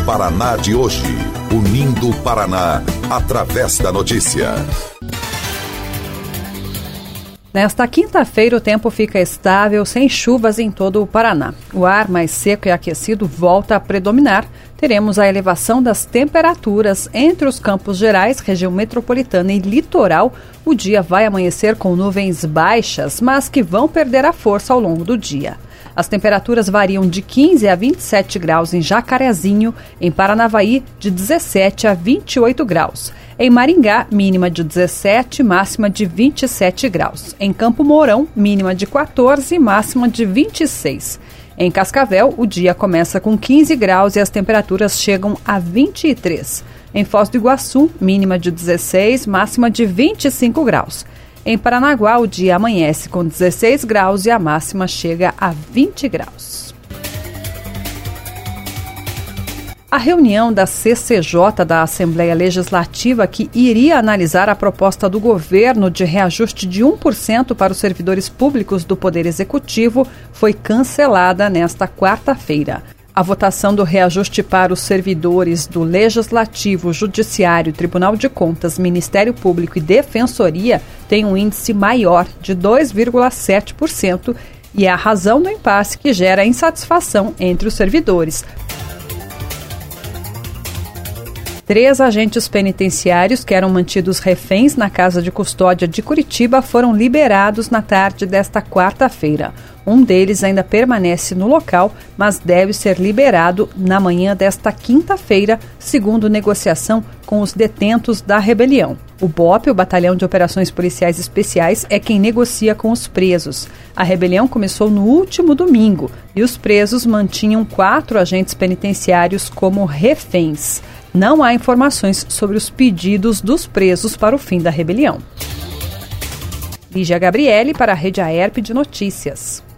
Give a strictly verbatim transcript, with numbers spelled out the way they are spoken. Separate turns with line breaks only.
Paraná de hoje, unindo o Paraná através da notícia.
Nesta quinta-feira, o tempo fica estável, sem chuvas em todo o Paraná. O ar mais seco e aquecido volta a predominar. Teremos a elevação das temperaturas entre os Campos Gerais, região metropolitana e litoral. O dia vai amanhecer com nuvens baixas, mas que vão perder a força ao longo do dia. As temperaturas variam de quinze a vinte e sete graus em Jacarezinho, em Paranavaí, de dezessete a vinte e oito graus. Em Maringá, mínima de dezessete, máxima de vinte e sete graus. Em Campo Mourão, mínima de quatorze, máxima de vinte e seis. Em Cascavel, o dia começa com quinze graus e as temperaturas chegam a vinte e três. Em Foz do Iguaçu, mínima de dezesseis, máxima de vinte e cinco graus. Em Paranaguá, o dia amanhece com dezesseis graus e a máxima chega a vinte graus. A reunião da C C J da Assembleia Legislativa, que iria analisar a proposta do governo de reajuste de um por cento para os servidores públicos do Poder Executivo, foi cancelada nesta quarta-feira. A votação do reajuste para os servidores do Legislativo, Judiciário, Tribunal de Contas, Ministério Público e Defensoria tem um índice maior, de dois vírgula sete por cento, e é a razão do impasse que gera insatisfação entre os servidores. Três agentes penitenciários que eram mantidos reféns na Casa de Custódia de Curitiba foram liberados na tarde desta quarta-feira. Um deles ainda permanece no local, mas deve ser liberado na manhã desta quinta-feira, segundo negociação com os detentos da rebelião. O B O P, o Batalhão de Operações Policiais Especiais, é quem negocia com os presos. A rebelião começou no último domingo e os presos mantinham quatro agentes penitenciários como reféns. Não há informações sobre os pedidos dos presos para o fim da rebelião. Lígia Gabriele para a Rede A E R P de Notícias.